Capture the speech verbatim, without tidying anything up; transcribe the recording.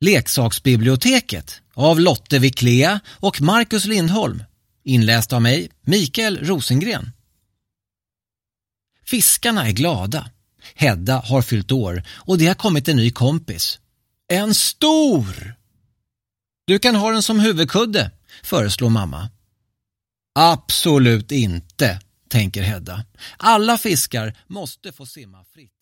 Leksaksbiblioteket av Lotte Wiklea och Marcus Lindholm. Inläst av mig, Mikael Rosengren. Fiskarna är glada. Hedda har fyllt år och det har kommit en ny kompis. En stor! Du kan ha den som huvudkudde, föreslår mamma. Absolut inte, tänker Hedda. Alla fiskar måste få simma fritt.